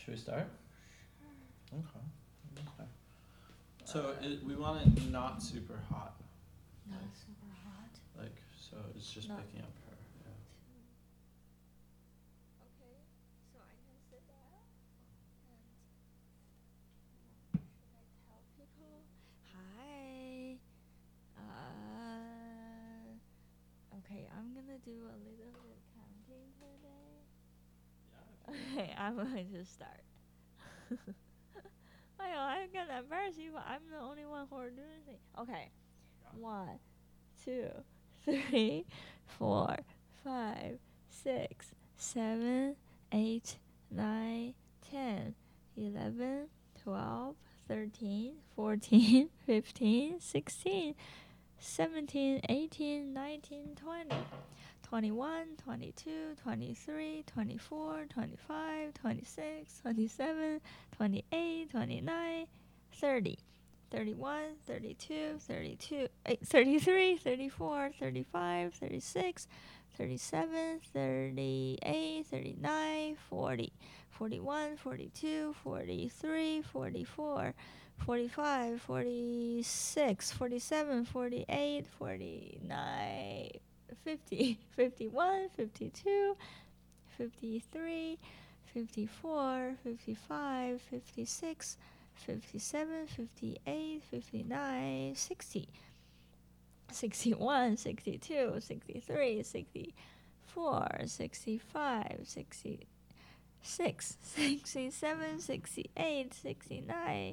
Should we start? Okay. So we want it not super hot. Not super hot. Like, so it's just Not picking up her. Yeah. Okay, so I can sit down and should I tell people? Hi. Okay, I'm gonna do a little bit counting today. Okay, I'm going to start. I know I'm gonna embarrass you, but I'm the only one who are doing things. Okay, 1, 2, 3, 4, 5, 6, 7, 8, 9, 10, 11, 12, 13, 14, 15, 16, 17, 18, 19, 20. 21, 22, 23, 24, 25, 26, 27, 28, 29, 30, 31, 32, 33, 34, 35, 36, 37, 38, 39, 40, 41, 42, 43, 44, 45, 46, 47, 48, 49, 50, 51, 52, 53, 54, 55, 56, 57, 58, 59, 60, 61, 62, 63, 64, 65, 66, 67, 68, 69,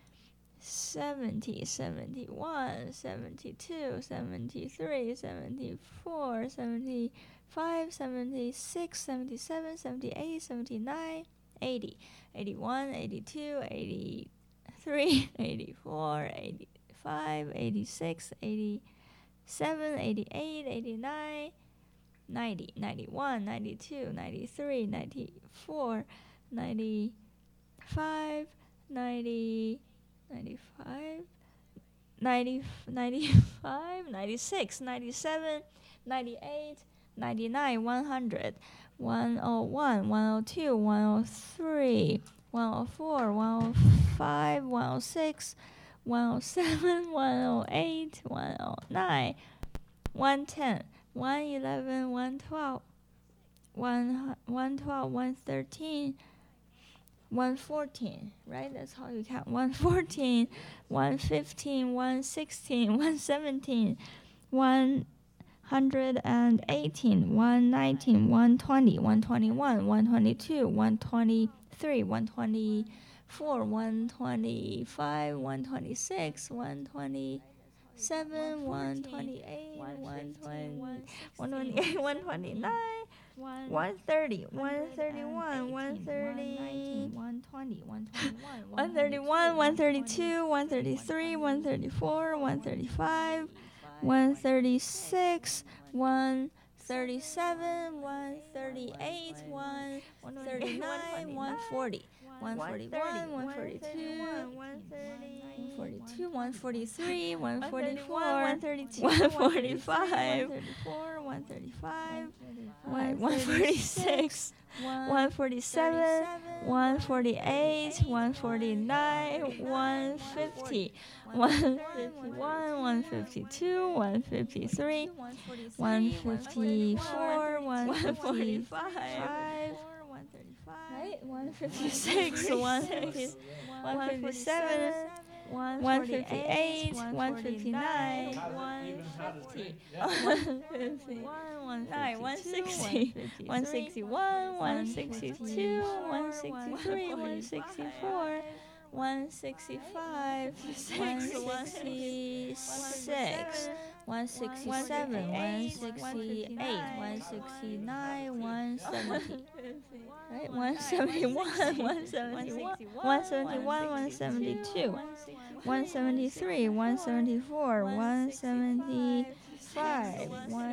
70, 71, 72, 73, 74, 75, 76, 77, 78, 79, 80, 81, 82, 83, 84, 85, 86, 87, 88, 89, 90, 91, 92, 93, 94, 95, 90, 95, 90, 95, 96, 97, 98, 99, 100, 101, 102, 103, 104, 105, 106, 107, 108, 109, 110, 111, 112, 112, 113, 114, right? That's how you count. 114, 115, 116, 117, 118, 119, 120, 121, 122, 123, 124, 125, 126, 127, 128, 128, 129, 130, 131, 130, 120, 131, 132, 133, 134, 135, 136, 137, 138, 139, 140, 141, 142, 142, 143, 144, 132, 145, 135, 146, 147, 148, 149, 150, 151, 152, 153, 154, 155, right? 156, 157, 158, 159, 150, 151, 160, 161, 162, 163, 164, 165, 166, 167, 168, 169, 170. Right, 171, 171, 171, 172, 173, 174, 175,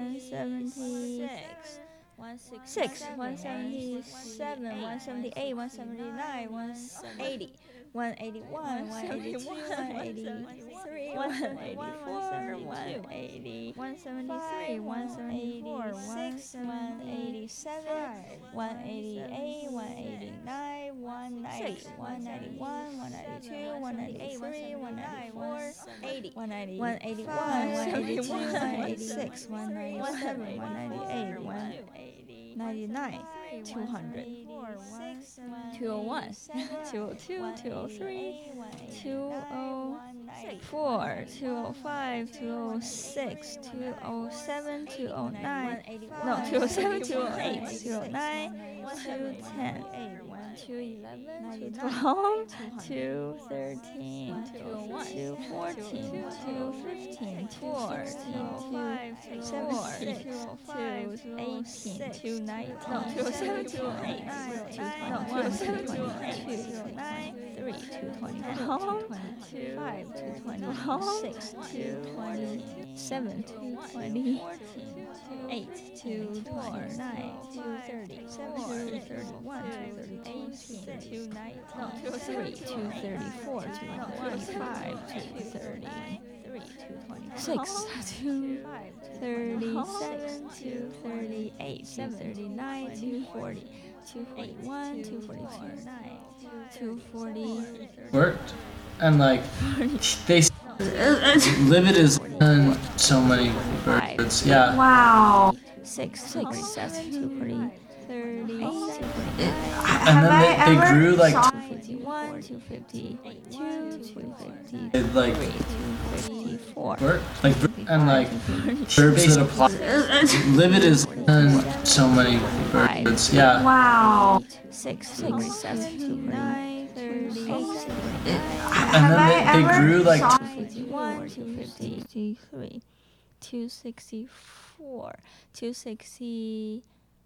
176, 177, 178, 179, 180, 181, 182, 183, 184, 180, 173, 174, 187, 188, 189, 190, 191, 192, 193, 194, 191, 182, 186, 197, 198, 199, 200. 201, 202, 203, 204, 205, 206, 207, 209, no, 207, 208, 209, 210, 211, 212, 213, 214, 215, 216, 217, 218, 219, 207, 208, 221, 222, 223, 224, 225, 226, 227, 228, 229, 230, 231, 232, 233, 234, 235, 233, 226, 237, 238, 239, 240, 241, 242, 240. Worked, and like they livid is on so many birds. Yeah. Wow. 6, 47, 240, 30, And then they grew like 251, 252, 253, it like 254. worked, like and like verbs that apply. Livid is on so many birds. Yeah. Wow. 6, 47, 249, 30, And then they grew like 251, 253, 264, 265,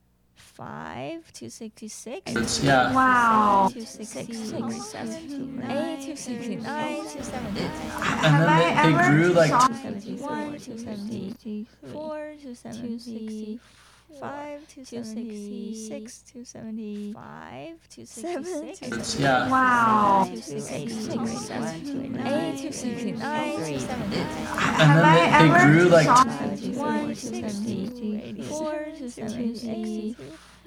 266. yeah. Wow. 266, 268, 269, 270. And then they grew like 271, 274, 275, 266, 275, 276. yeah. Wow. 286, 287, 269, 270. And then they grew like 271, 274, 276.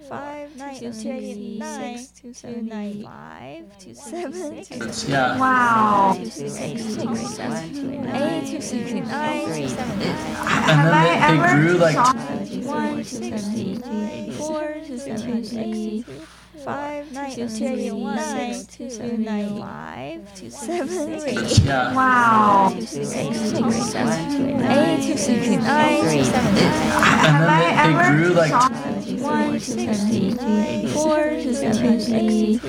289, 295, 276. yeah. Wow. 268, 269, 270. And then they grew like 271, 274, 276. 279, 295, 276. yeah. Wow. 268, 269, 270. And then they grew like 271, 274, 276.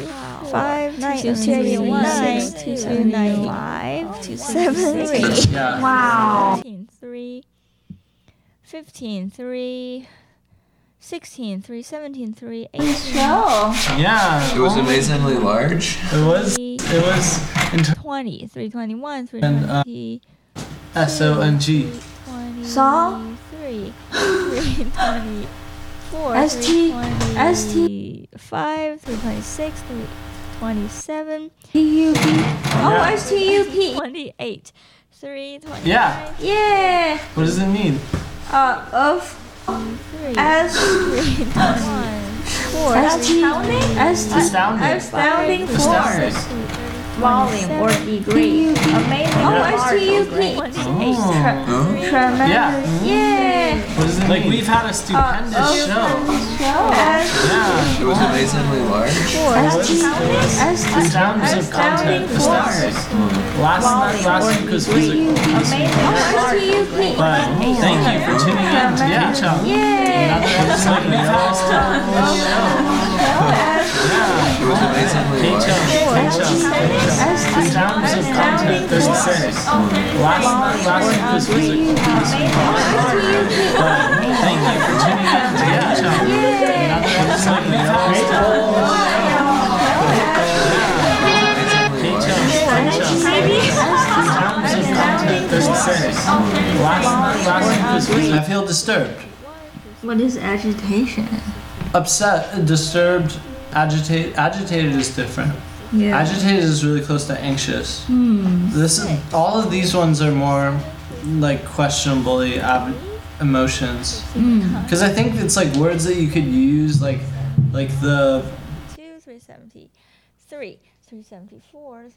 279, 295, 276. yeah. Wow. 3, 15, 3, 16, 3, 17, 3, 18. Yeah. It was amazingly large. It was in 20, 321, And, 320, SONG. 23, 324, ST, 325, 326, 327, TUP. Oh, Yeah. STUP. 28, 329, Yeah. Yeah. What does it mean? Of 3, as 321, 4, Astounding. astounding Astounding. force. Volume or degree. Amazing. Yeah. STUP. Oh. Tremendous. Yeah. Yeah. What does it mean? Like we've had a stupendous show. Yeah. It was amazingly large. Sounds of content. Astounding. Last week was physical. But thank you for tuning in to K-Chop. Another episode. We've had a stupendous show. It was amazingly large. Sounds of content. There's 6. Last week was physical. But thank you for tuning in to K-Chop. Another episode. We've had a I feel disturbed. What is agitation? Upset, disturbed, agitated is different. Yeah. Agitated is really close to anxious. Hmm. All of these ones are more like questionably emotions. Because I think it's like words that you could use like the 373, 374,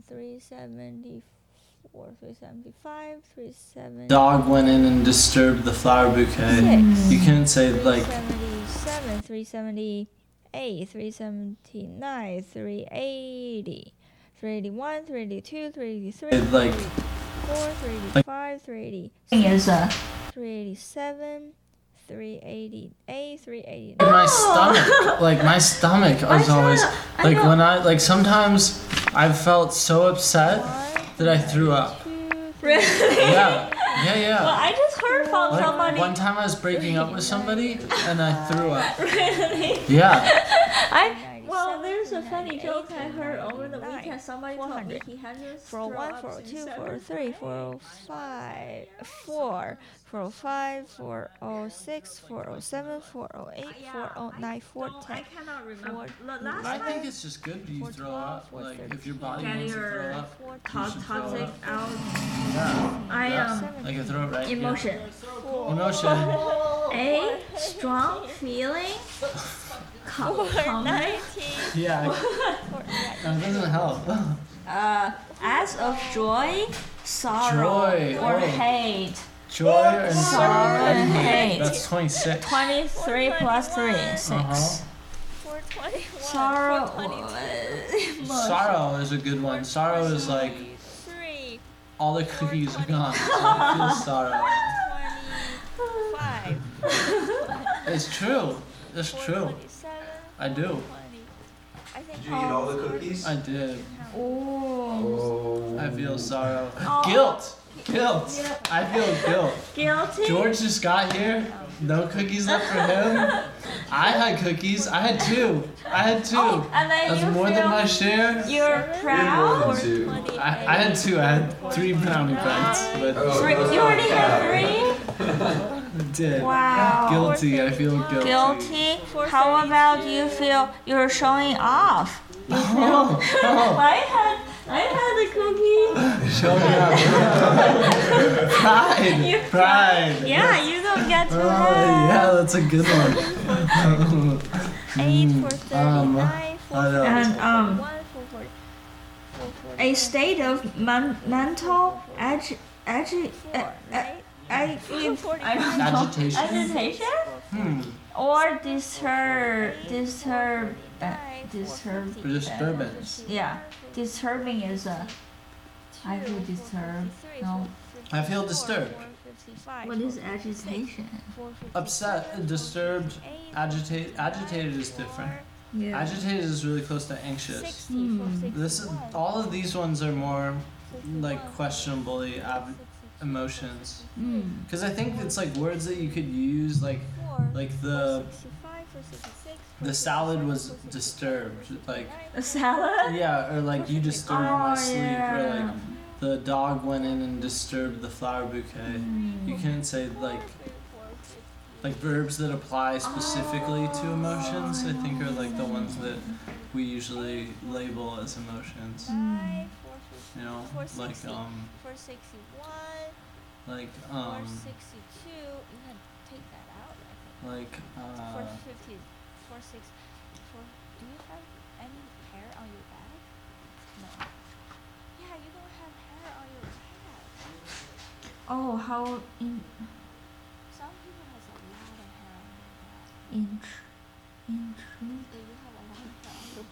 375, 370. dog went in and disturbed the flower bouquet. You couldn't say like 377, 378, 379, 380, 381, 382, 383, like 384, 385, 380. Is 387, 388, 389. my stomach. Like my stomach is always like when I sometimes I've felt so upset that I threw up. Really? Yeah. Well, I just heard from Like somebody. one time I was breaking up with somebody and I threw up. Really? Yeah. Well, there's a funny joke I heard over the weekend. Somebody told me he had to throw 401, up 402, since 403, 405, 405, 406, 407, 408, 409, 410. I cannot remember. The last I time think it's just good you throw up. Like if your body get wants to your throw up, you should throw toxic up. out. Yeah. I Like a throw right here. emotion. Emotion. A strong feeling. Calmness. Yeah. That doesn't help. As of joy, sorrow, Joy, or oh. hate. Joy and Sorrow and hate. That's 26. 23 plus 3, 6. 421, Sorrow. 422, Sorrow is a good one. Sorrow is like 3, all the cookies are gone. So I feel sorrow. 25, It's true. It's true. 427, I do. 20. I think Did you eat all the cookies? I did. Oh. I feel sorrow. Guilt. I feel guilt. Guilty? George just got here. No cookies left for him. I had cookies. I had two. And then That's you more feel than my share. you're proud? More than two. I had two. I had 3 brownie bites, but You already had 3? I did. Wow. Guilty. I feel guilty. Guilty? How about you feel you're showing off? Oh, oh. I had a cookie. Show me up. Pride. Yeah, you don't get to Oh, have. yeah, that's a good one. 8, 439, I know. And 441, a state of mental Agitation? or Disturbance. Yeah, disturbing is a. I feel disturbed. No. I feel disturbed. What is agitation? Upset, disturbed, agitated is different. Yeah. Agitated is really close to anxious. All of these ones are more like questionably emotions. Because I think it's like words that you could use like the salad was disturbed, like A salad? yeah, or like you disturbed my Oh, sleep, yeah. or like the dog went in and disturbed the flower bouquet. You can't say like verbs that apply specifically to emotions. I think are like the ones that we usually label as emotions. You know, like 461, like 462. You can take that out. I think. 450, 460. Do you have any hair on your back? No. Yeah, you don't have hair on your back. Oh, how in Some people has a lot of hair on their back. intrusive. Do you have a lot of hair on your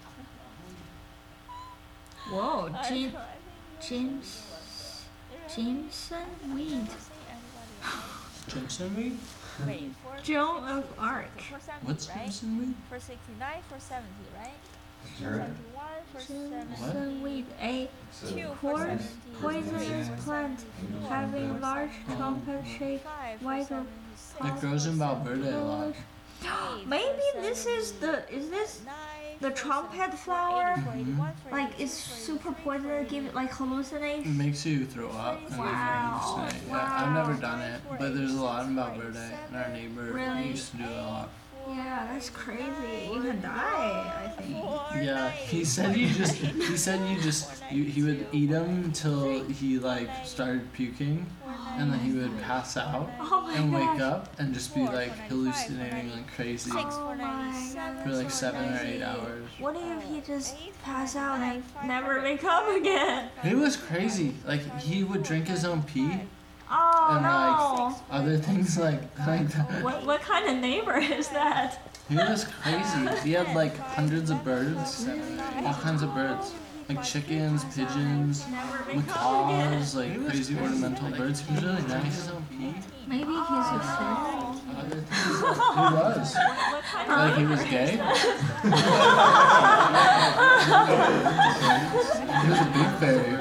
back? Whoa, I don't know, I think Jameson Weed. Jimson weed? Wait, Joan of Arc. 470, What's right? Jimson weed? 469, 470, right? Sure. 471, 470. Jameson Weed, a Two, poisonous plant having large trumpet-shaped white or It grows in Valverde a lot. Maybe this is the trumpet flower? Like it's super poisonous, give it like It hallucination. makes you throw up. And Wow. hallucinate. Yeah, I've never done it, but there's a lot in Valverde, and our neighbor Really? used to do it a lot. Yeah, that's crazy. You can die, I Yeah, he said you just he would eat them until he like started puking, and then he would pass out and wake up and just be like hallucinating like crazy Oh my. for like 7 or 8 hours. What if he just pass out and never wake up again? It was crazy. Like he would drink his own pee Oh and no. like other things like that. What kind of neighbor is that? He was crazy. He had like hundreds of birds, all kinds of birds, like chickens, pigeons, macaws, like crazy ornamental birds. He was really nice. Maybe he's a fish. Other things, he was. Like he was gay. He was a big fairy.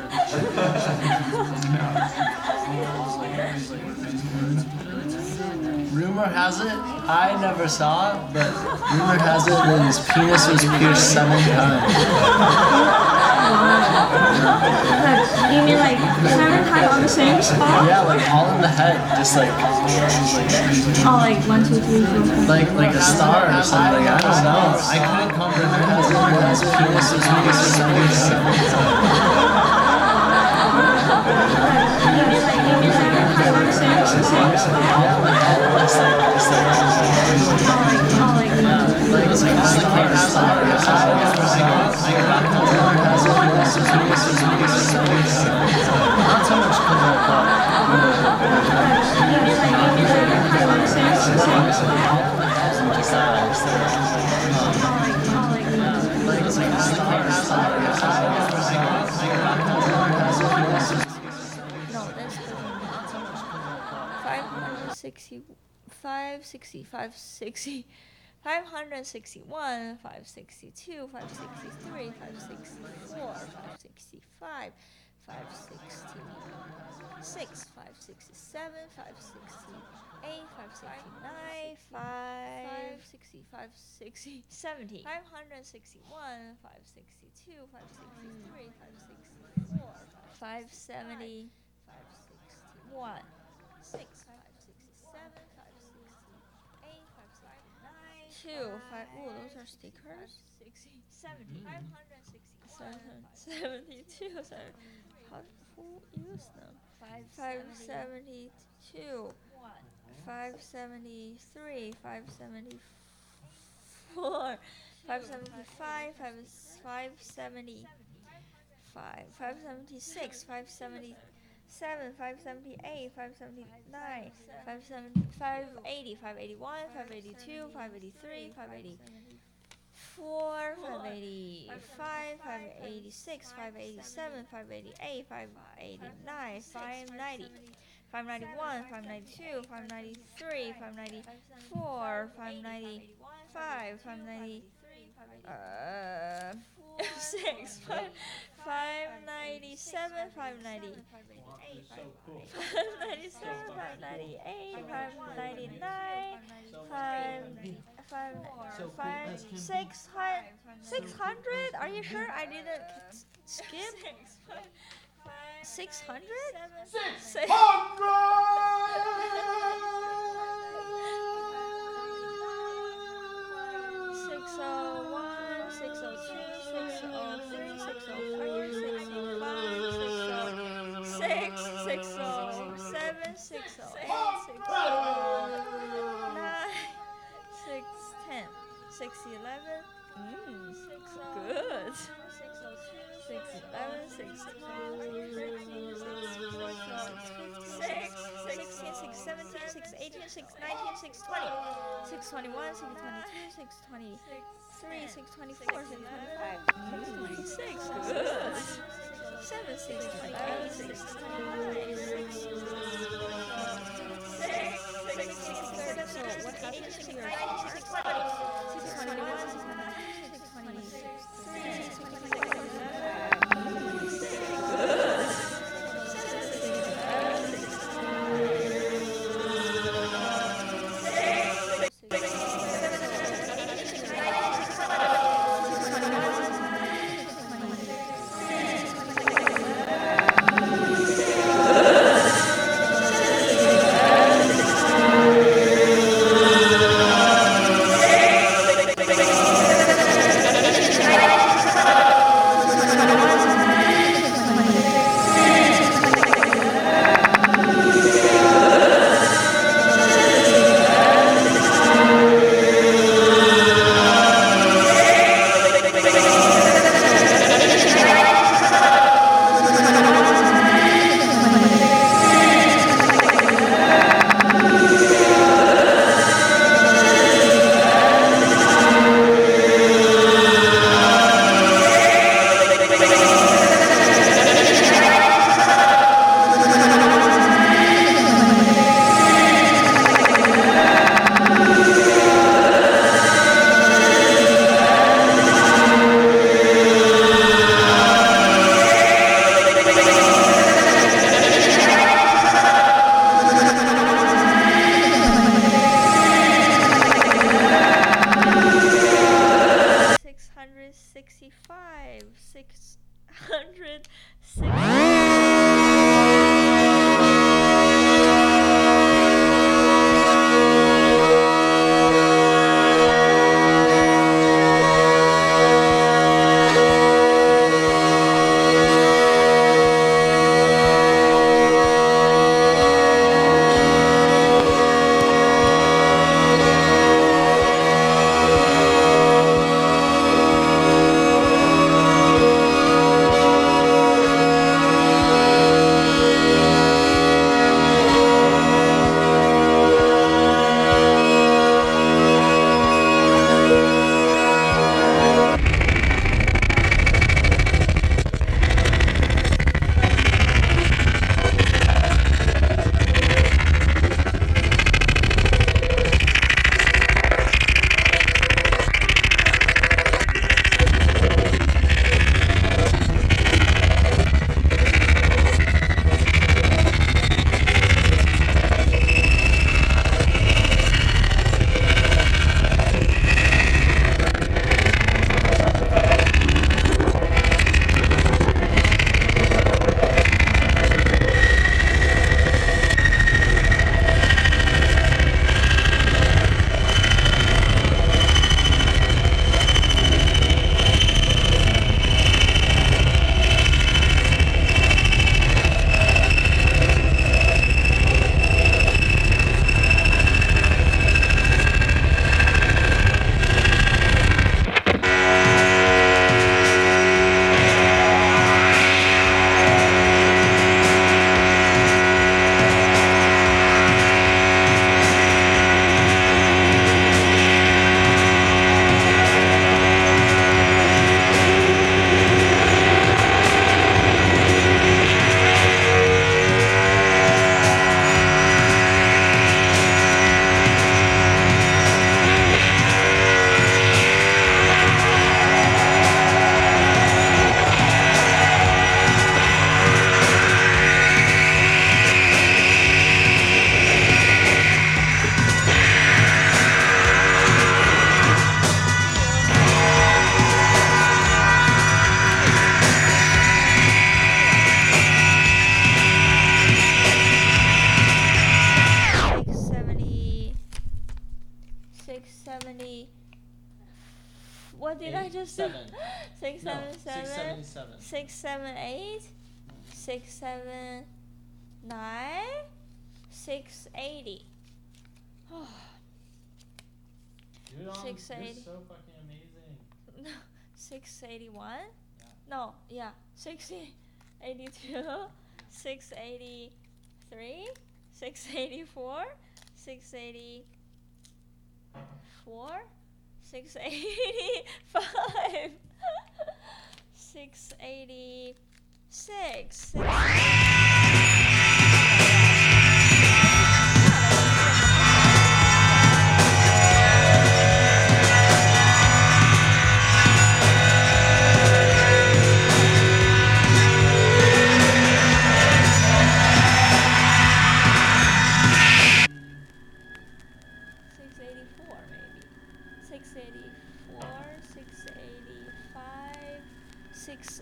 Rumor has it, I never saw it, but rumor has it that his penis was pierced 7 times. You mean like 7 times on the same spot? Yeah, like all in the head, just like Oh, like 1, 2, 3, 4, 5. like a star or something. I don't know. I couldn't comprehend how his penis was pierced 7 times. Not so much because I No, that's the 560, 560, 560, 561, 562, 563, 564, 565, 566, 567, 568, 569, 560, 560, 70, 561, 562, 563, 564, 570, 561, 6, 567, 568, 569, 2, 5, ooh, those are stickers. 70, 572, how who use them? 572, 573, 574, 575, 570, 576, 577, 578, 579, 580, 581, 582, 583, 584, 585, 586, 587, 588, 589, 590, 591, 592, 593, 594, 595, 590, 6, 597, 590, 597, 598, 599, 600? Are you sure I didn't skip? 600? 601, 602, 603, 604, 606, 607, 608, 609, 610, 611. Good. 611, 617, 618, 619, 620, 621, 622, 623, 624, 625, 626. Good. 7, 628, 629, 630. So what happened to your car? 621, 622, 623, 6. 665, 660. What did I just do? 677. 678, 679, 680. You're 680. You're so fucking amazing. 681? Yeah. No, yeah. 682, 683, 684, 684, 685, 686. Six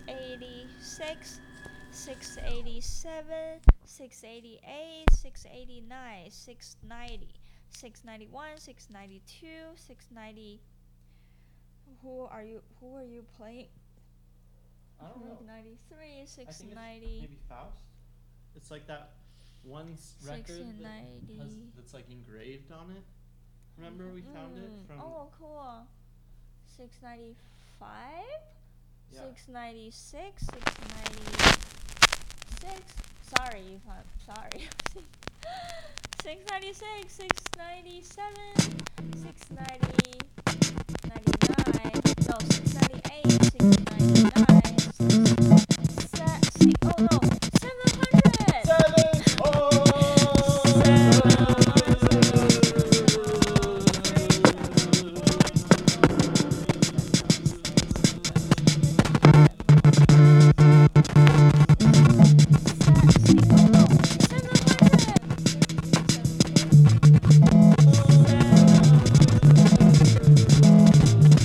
687, 688, 689, 690, 691, 692, 690. Who are you playing? I don't know. 693, 690. I think it's maybe Faust. It's like that one record that's like engraved on it. Remember we found it from. Oh, cool. 695. Yeah. 696, 696. Sorry if I'm sorry. 696, 697, 690, 99. No, 698, 699. Oh no, 700. 700.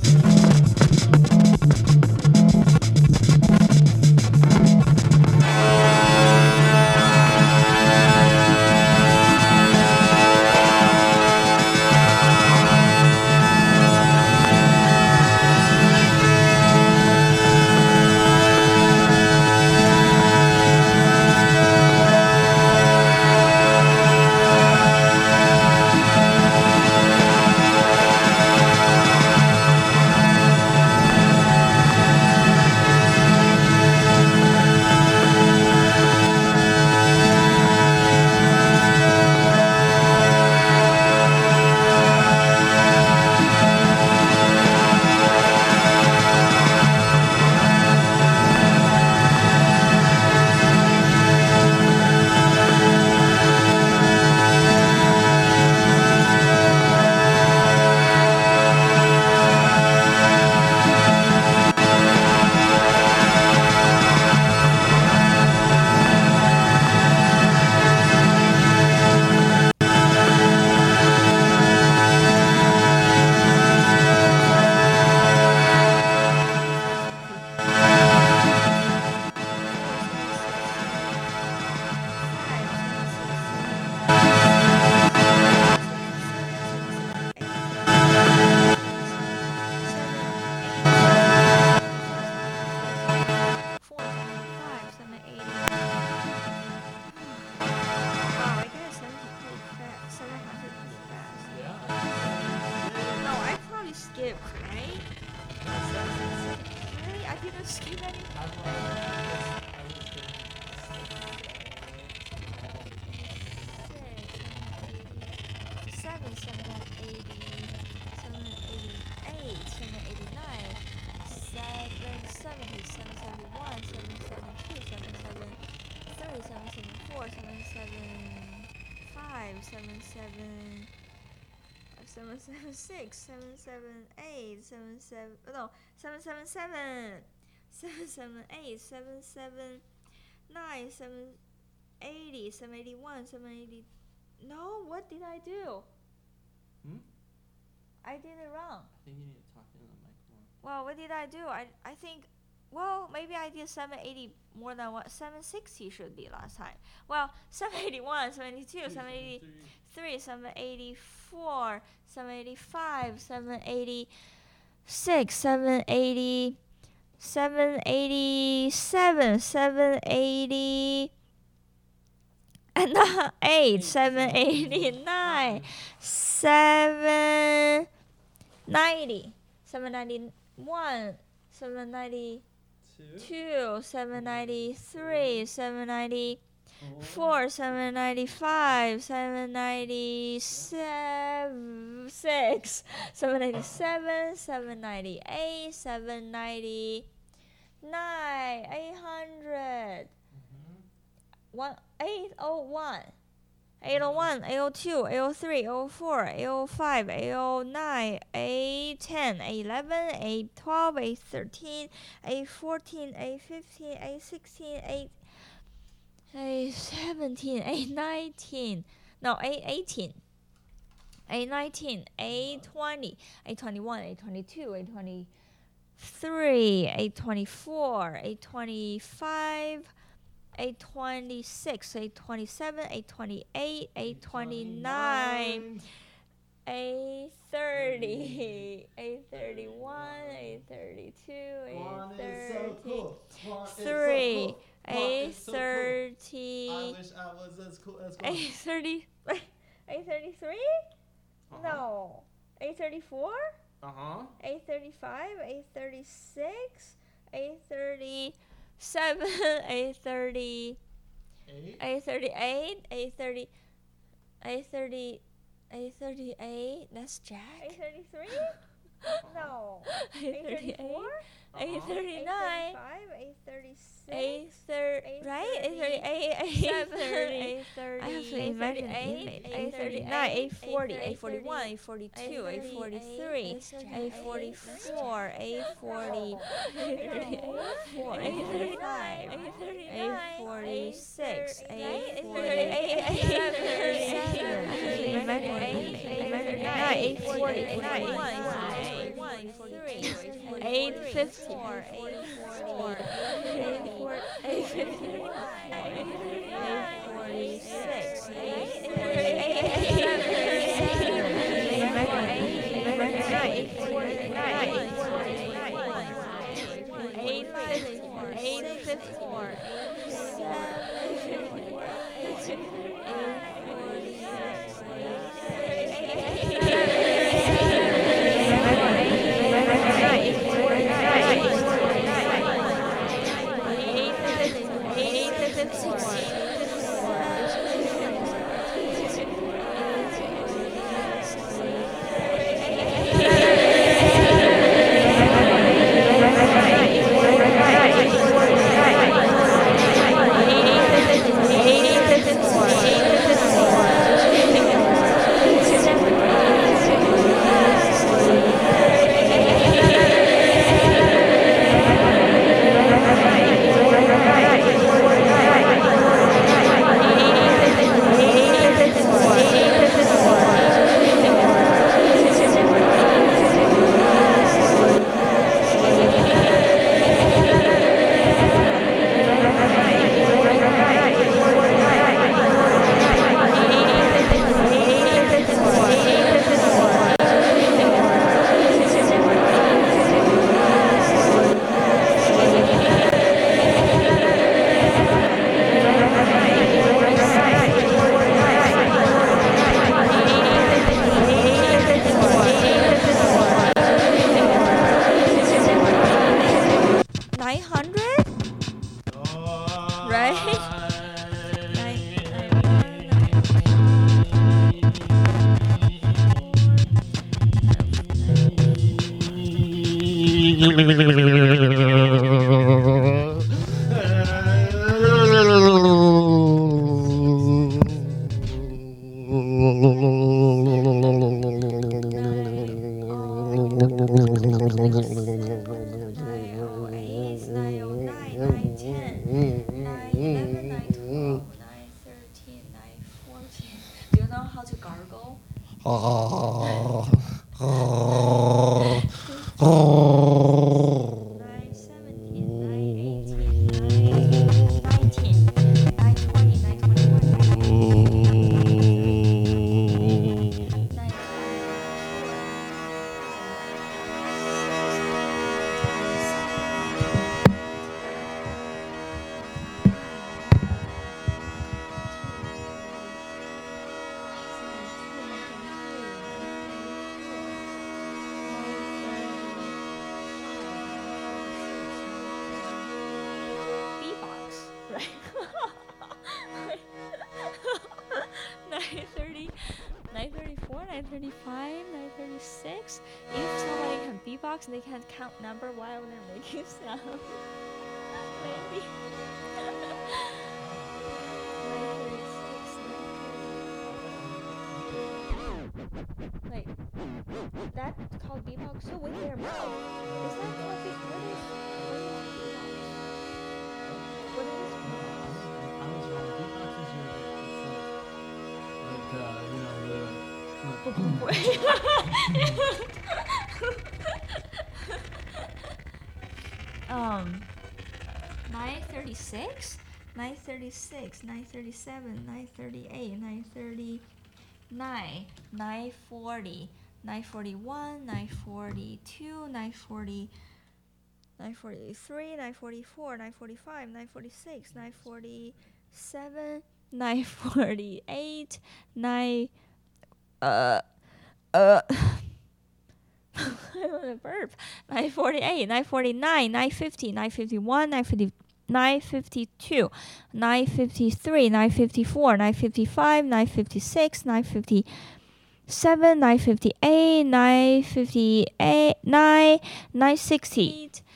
skip any? Seven, 780, 788, 789, 770, 771, 772, 773, 774, 775, 776, 778, 777, 778, 779, 780, 781, 780. No, what did I do? I did it wrong. I think you need to talk into the mic more. Well, what did I do? I think, well, maybe I did 780 more than what 760 should be last time. Well, 781, 782, 783, 784, 785, 786, 780, 787, 780. And 8, 789, 790, 791, 792, 793, 794, 795, 796, 797, 798, 799, 800. 801, 801, 802, 803, 804, 805, 809, 810, 811, 812, 813, 814, 815, 816, 817, 819, no, 818, 819, 820, 821, 822, 823, 824, 825, 826, 827, 828, 829, 830, 831, 832, 833, 830. I wish I was as cool as 830, 833? No. 834? 835, 836, 830. 830, 838, 830, 830, 838. That's Jack. 833? No. 834? 839, 836, 830, right? 838, 830, I have to imagine 839, 840, 841, 842, 843, 844, 840, 845, 846, 848, 850, 854, 844, 846, 854, Do you know how to gargle? 9:35, 9:36. If somebody can beatbox and they can count number while they're making sound, maybe. 9:36. Like that called beatbox. So with their mouth, is that called beatbox? What is um 9:36, 9:36, 9:37, 9:38, 9:39, 9:40, 9:41, 9:42, 9:40, 9:43, 9:44, 9:45, 9:46, 9:47, 9:48, 9 I want to burp. 9:48, 9:49, 9:50, 9:51, 9:52, 9:53, 9:54, 9:55, 9:56, 9:57, 9:58, 9:58, 9:60,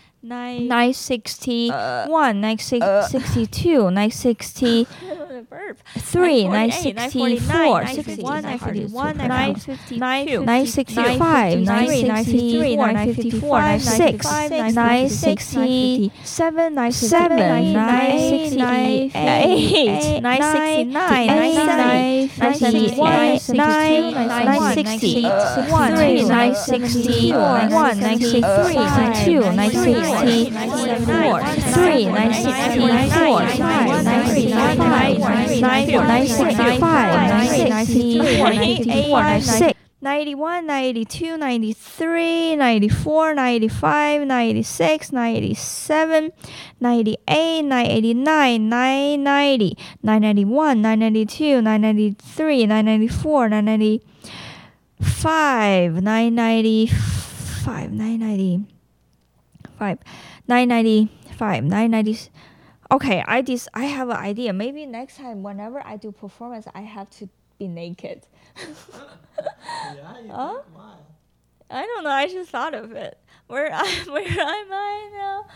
9:61, 9:62, 9:60. Burp. 3, 9:64, 9:61, 9:51, 9:52, 9:65, 9:63, 9:54, 9:65, 9:67, 9:67, 9:68, 9:69, 9:70, 9:71, 9:61, 9:61, 9:63, 9:62, 9:63, 9:64, 3, 9:64, 9:65, 91, 92, 93, 94, 95, 96, 97, 98, 989, 990, 991, 992, 993, 994, 995, 995, 995, 995, 990. Okay, I have an idea. Maybe next time, whenever I do performance, I have to be naked. Yeah, you think why? I don't know. I just thought of it. Where am I now?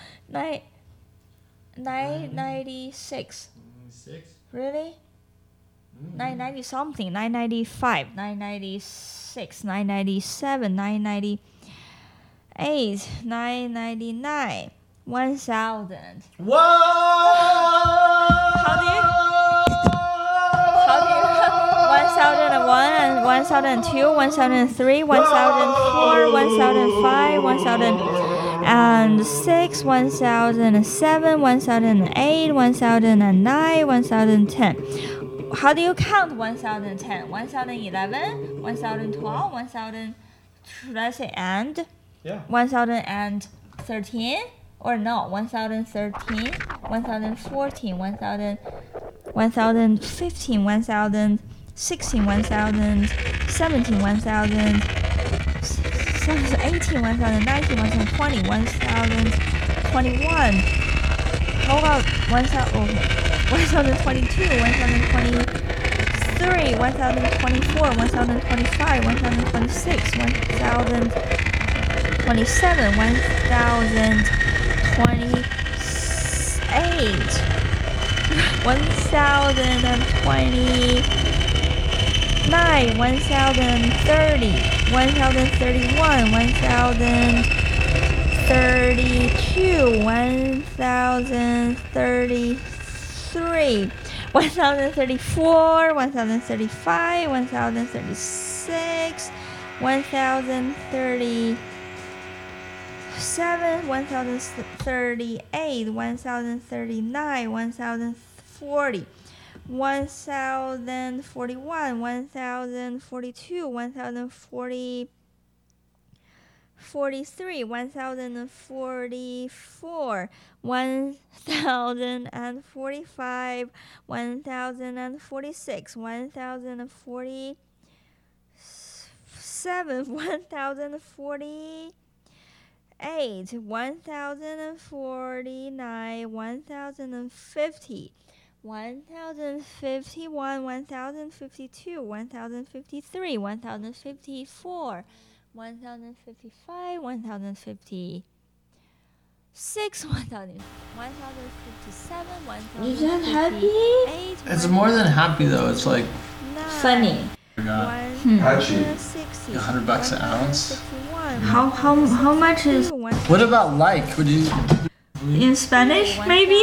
996. 6. Really? 990 something. 995. 996. 997. 998. 999. 1000. Whoa! How do you 1001 and 1002, 1003, 1004, 1005, 1006, 1007, 1008, 1009, 1010. How do you count 1010? 1011, 1012, 1000, let's say and? Yeah. 1013? Or no, 1013, 1014, 1000, 1015, 1016, 1017, 1018, 1019, 1020, 1021. How about 1022, 1023, 1024, 1025, 1026, 1027, 1027, 1028, 1029, 1030, 1031, 1032, 1033, 1034, 1035, 1036, 1037, 1038, 1039, 1040, 1041, 1042, 1040. 43, 1044, 1045, 1046, 1047, 1048, 1049, 1050, 1051, 1052, 1053, 1054, 1055, 1056, 1057, Is that happy? 1058, It's more than happy though. It's like Funny. $160, $100 an ounce. How much is What about like? Would you? in Spanish? Maybe.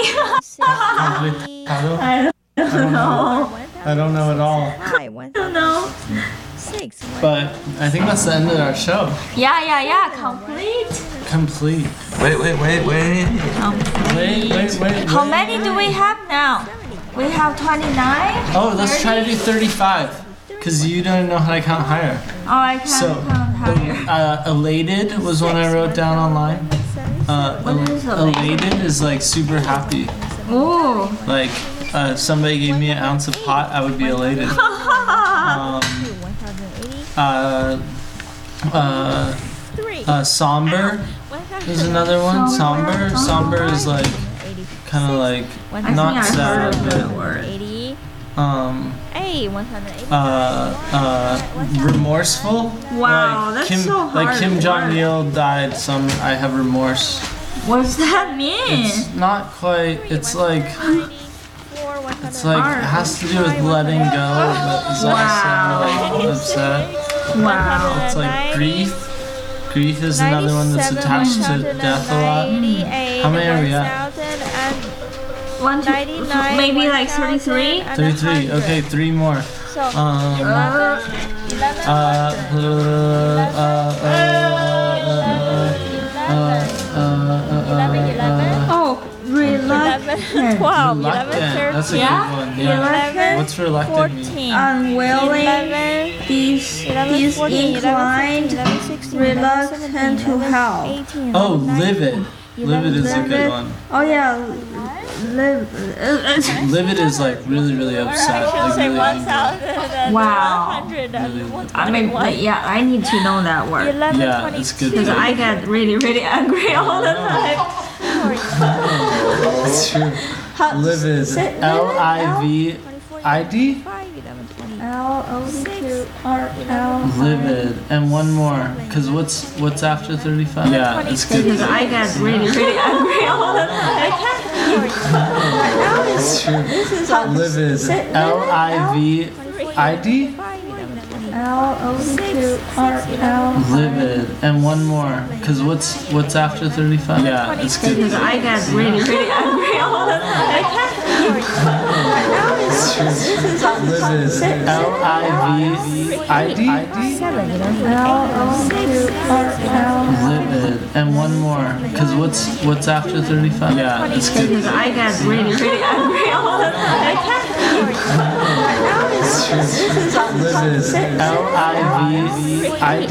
I don't know. I don't know at all. I don't know. But I think that's the end of our show. Yeah. Complete. Complete. Wait. Wait. How many do we have now? We have 29. Oh, let's try to do 35. Because you don't know how to count higher. Oh, I can't So, count higher. elated was one I wrote down online. What is Elated is like super happy. Oh. Like, somebody gave me an ounce of pot, I would be elated. Somber is another one. Somber is like kind of like not sad, but remorseful. Wow, that's so hard Like Kim to Jong-il died. I have remorse. What's that mean? It's not quite. It's like it has to do with letting go, but it's also like upset. Wow. It's like grief. Grief is another one that's attached to death a lot. How many are we at? 1, 2, maybe like 33. 33. Okay, 3 more. Oh, reluctant. 12, 11, Reluctant. 13, That's a good one. Yeah. 11, What's reluctant mean? 14, unwilling, 11, disinclined, reluctant to help. 18, Oh, livid. Livid is a good one. Oh yeah, Livid is like really, really upset. Like really angry. Wow. Really, I mean, yeah, I need to know that word yeah, it's good. because I get really, really angry all the time. It's true. Livid. L-I-V-I-D? L-O-V-R-L. Livid. And one more. Because what's after 35? Yeah, it's good. Because I get really, really angry all the time. It's true. Livid. L-I-V-I-D? L-O-V-R-L. Livid. And one more. Because what's after 35? Yeah, it's good. Because I get really, really angry all the time. It's true. Livid. L-I-V-I-D? L-O-V-R-L. Livid. And one more. Because what's after 35? Yeah, it's good. Because I get really, really angry all the time. It's true. Livid. L-I-V-I-D?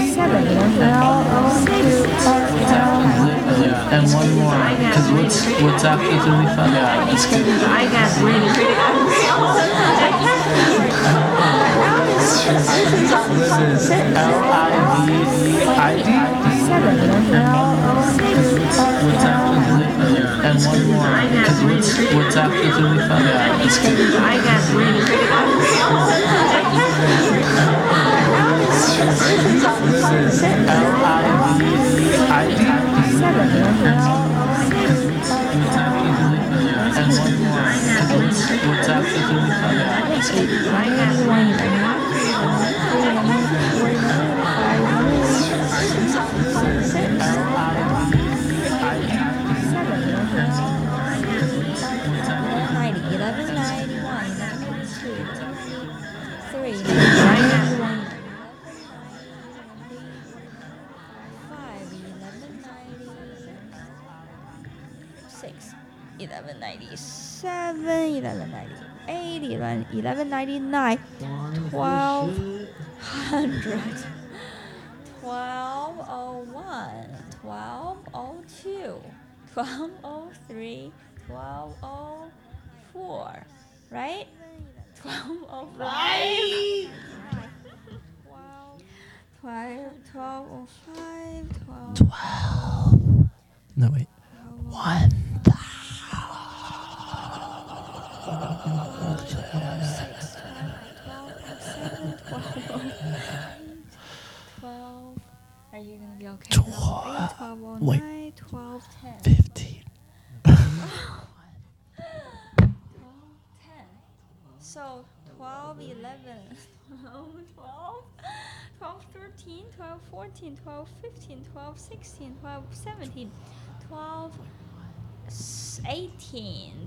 L-O-V-R-L. And one more. Because what's after 35? Yeah, it's good. Because I get really, really angry all the time. It's true. Livid. L-I-V-I-D? What's after 35? And one more. Because what's after 35? Yeah, it's good. I get really, really angry all the time. It's true. Livid. L-I-V-I-D? Right? 12:05. Right. 12:05. 12. No, wait. 1. 12. Are you gonna be okay? 12. 12:09. Wait. 12:10. 15. 12:10. So 12:11. 12:12. 12:13. 12:14. 12:15. 12:16. 12:17. 12:18.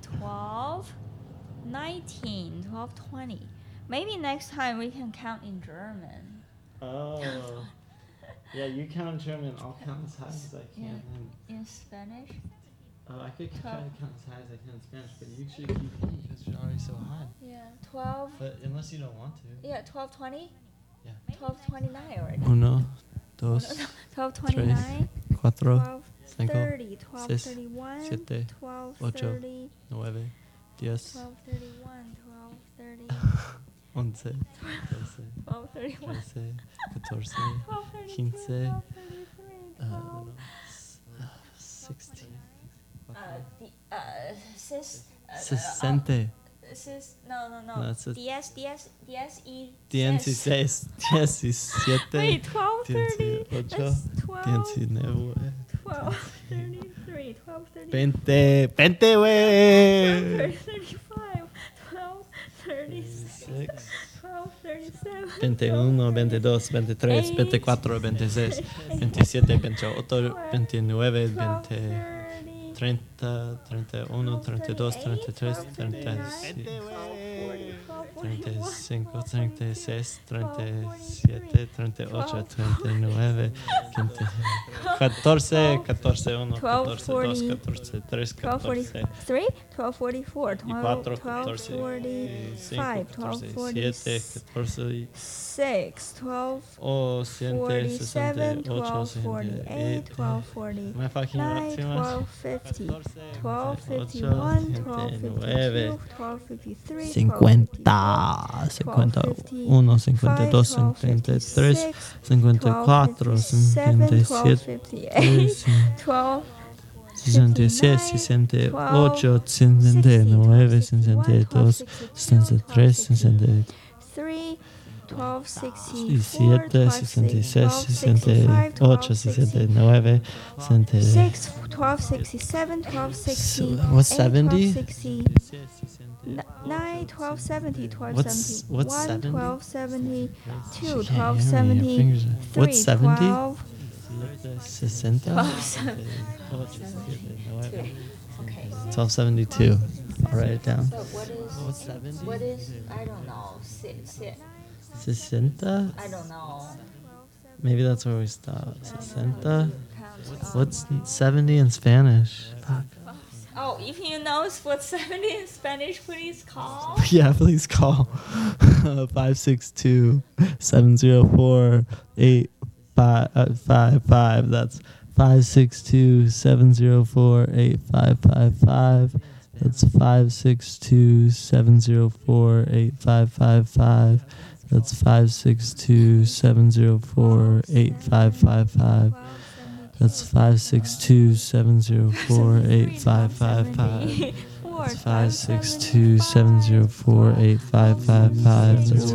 12:19. 12:20. Maybe next time we can count in German. Oh. Yeah, you count German, I'll count as high as I can. In Spanish? Oh, I could try to count as high as I can in Spanish, but you should keep going because you're already so high. Yeah, 12. But unless you don't want to. Yeah, 12:20. Yeah. 12:29 already. 1, 2, 12:29. 4, 12:30. 12:31. 7, 12:30. 9, 10, 12:31. 12:30. 11, 12, 12:31. 13, 14, 12:32. 15, 12:33. 16. No. No, it's a- 16. Wait, Wait, 12:30. 18, That's 12. 19, 12:33. 12:30. 20, 20, wey. 12:35. 12:36. 12:37. 21, 22, 23, 24, 26, 27, 28, 29, 20, 30, 31, 32, 33, 34, 35, 36, 37, 38, 39, 14, 14, 1, 14, 2, 14, 3, 14, 12:43. 12:44. 4, 12:45. 12:47, 14, 6. 12:47. 68, 12:48. 12:40. Am I fucking up too much? 12:50. 12:51. 12:52. 12:53. 51, 52, 53, 54, 57, 12, 66, 68, 69, 62, 63, 64, 3. 67, 66, 68, 69, 6. 12:67. 12:68. What's 70? 9. 12:70. 12:71. What's 70? 12:72. She can't hear me, your fingers are- 12:73. What's 70? 12. 60? 1272. I'll write it down. So what is? What's 70? What is? I don't know. 60. 60? I don't know. Maybe that's where we stop. 60? Count, What's 70 in Spanish? Fuck. Oh, if you know what's 70 in Spanish, please call. Yeah, please call 562-704-8555. That's 562-704-8555. That's 562-704-8555. That's 562-704-8555. That's 562-704-8555. That's 562704855. That's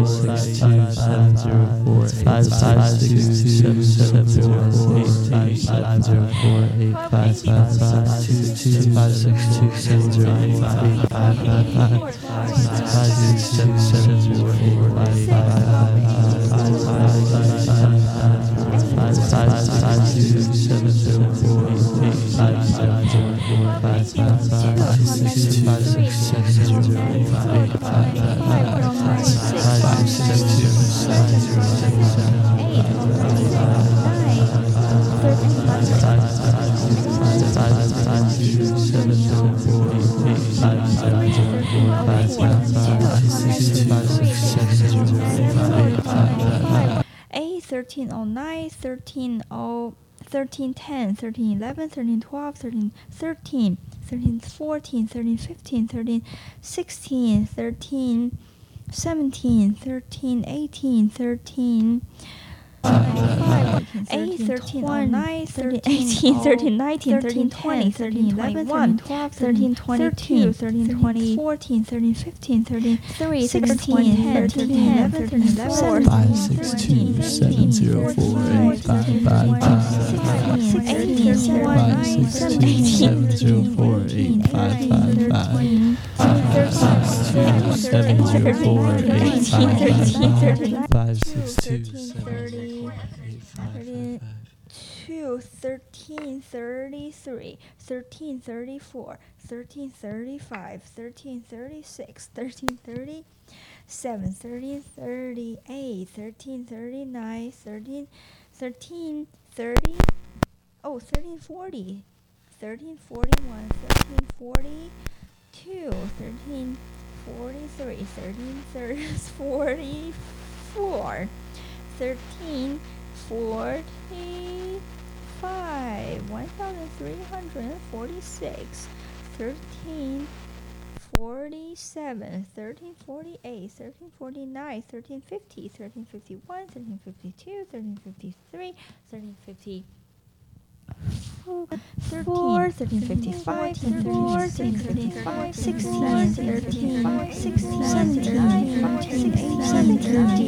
1309, 1310, 1311, 1312, 1313, 1314, 1315, 1316, 1317, 1318, 13 1309, 1318, 1319, 1320, 1311, 1312, 1322, 1314, 1315, 1316, 1310, 1311, 1333, 1334, 1335, 1336, 1337, 1338, 1339, 1330, 1340, 1341, 1342, 1343, 1344, 1345, 1346, 1347, 1348, 1349, 1350, 1351, 1352, 1353, 1354, 1355, 1355, 16, 13, 16, 17, 14, 18,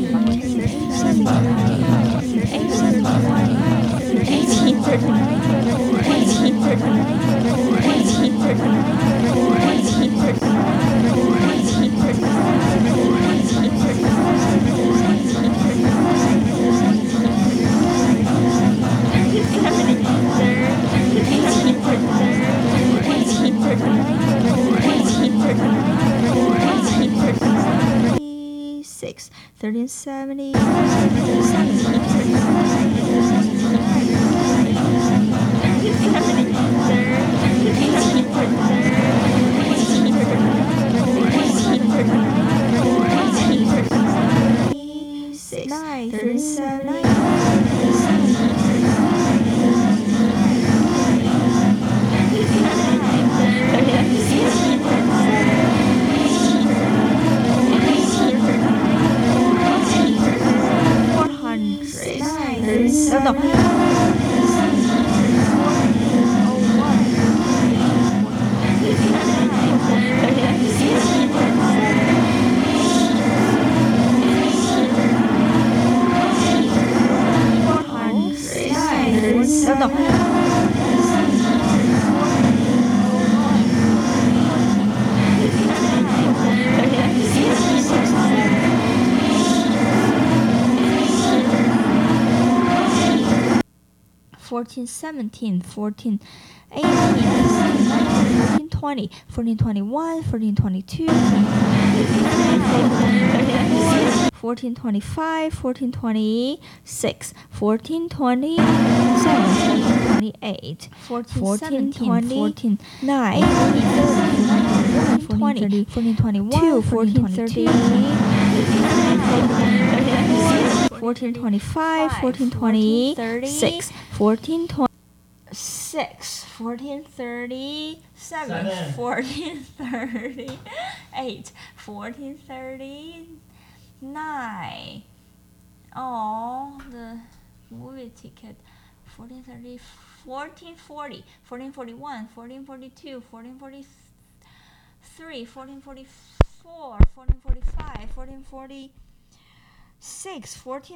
1370, 1417, 1418, 1419, 1420, 1421, 1422, 1425, 1426, 1427, 1428, 1420, 1429, 1430, 1421, 1422, 1425, 1426, 1426, 1437, 1438, 1439. Oh, the movie ticket. 1430, 1440, 1441, 1442, 1443, 1444, 1445, 1446,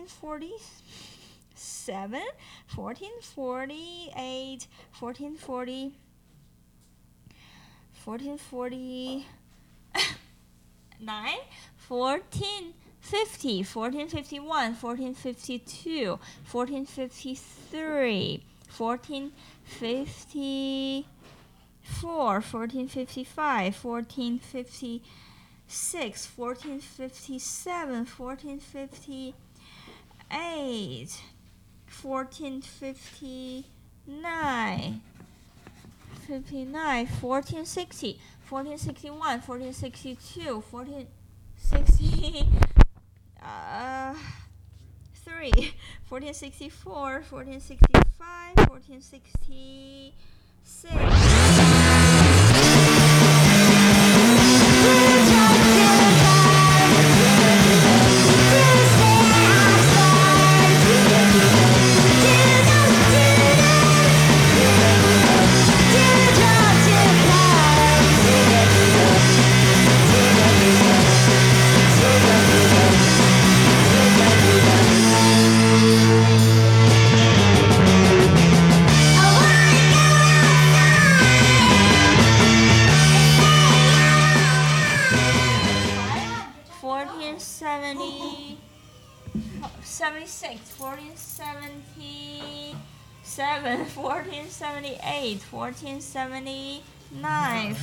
1447, 1448, 1440, 1449, 1450, 1451, 1452, 1453, 1454, 1455, 1456, 1457, 1458, 1459, 1460, 1461, 1462, 1460, 1464, 1465, 1466. $14.70, 76, 1477, 1478, 1479,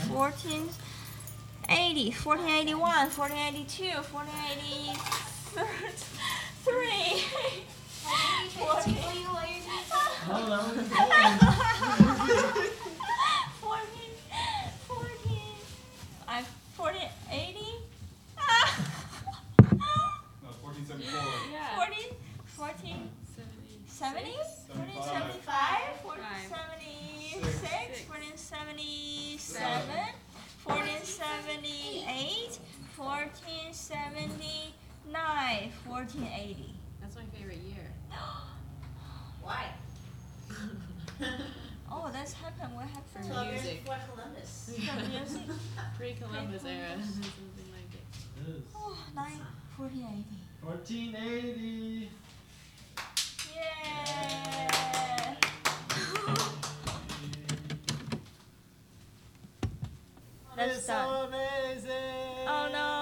1480, 1481, 1482, 1483. I'm 1480. No, 1474. Yeah. 14, 70, 75. 1475, 1476, 1477, 1478, 1479, 1480. That's my favorite year. Why? Oh, that's happened. What happened? For music. For Columbus. For music? Pre-Columbus era. Something like it. It is. Oh, 1480. 1480. Yeah. Let's It's start. so amazing. Oh no.